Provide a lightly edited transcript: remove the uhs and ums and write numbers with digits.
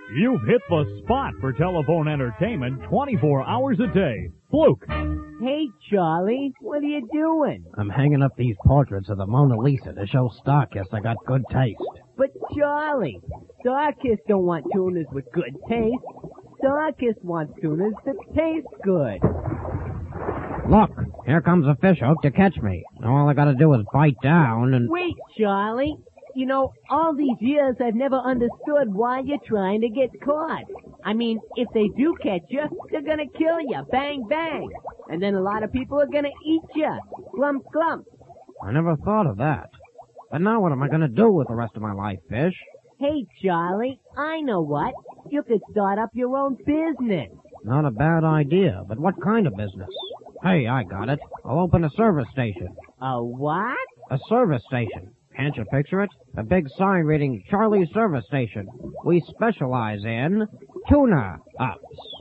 You've hit the spot for telephone entertainment 24 hours a day. Fluke. Hey, Charlie, what are you doing? I'm hanging up these portraits of the Mona Lisa to show Starkist I got good taste. But, Charlie, Starkist don't want tuners with good taste. Starkist wants tuners that taste good. Look, here comes a fish hook to catch me. Now all I gotta do is bite down and... Wait, Charlie. You know, all these years I've never understood why you're trying to get caught. I mean, if they do catch you, they're gonna kill you. Bang, bang. And then a lot of people are gonna eat you. Glump, glump. I never thought of that. But now what am I gonna do with the rest of my life, Fish? Hey, Charlie, I know what. You could start up your own business. Not a bad idea, but what kind of business? Hey, I got it. I'll open a service station. A what? A service station. Can't you picture it? A big sign reading Charlie's Service Station. We specialize in tuna-ups.